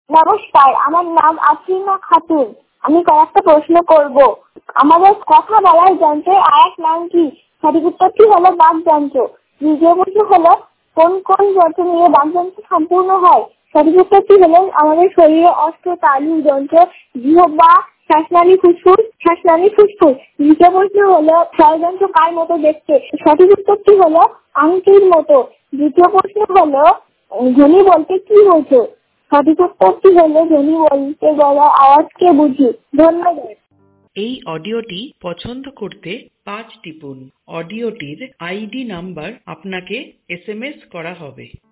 নমস্কার, আমার নাম আফরিনা খাতুন। আমি কয়েকটা প্রশ্ন করব। আমাদের কথা বলার যন্ত্রের আরেক নাম কি? সঠিক উত্তরটি হলো বাকযন্ত্র। দ্বিতীয় প্রশ্ন হলো, কোন কোন যন্ত্র নিয়ে বাকযন্ত্র সম্পূর্ণ হয়? সঠিক উত্তরটি হলো আমাদের শরীরে অষ্টতালু যন্ত্র, জিহ্বা, শ্বাসনালী, ফুসফুস। দ্বিতীয় প্রশ্ন হলো, ষড়যন্ত্র কার মতো দেখতে? সঠিক উত্তরটি হলো আংটির মতো। দ্বিতীয় প্রশ্ন হলো, ধ্বনি বলতে কি বোঝো? সঠিক উত্তরটি হলো ধ্বনি বলতে গলার আওয়াজকে বুঝি। ধন্যবাদ। এই অডিওটি পছন্দ করতে 5 টিপুন। অডিওটির আইডি নাম্বার আপনাকে SMS করা হবে।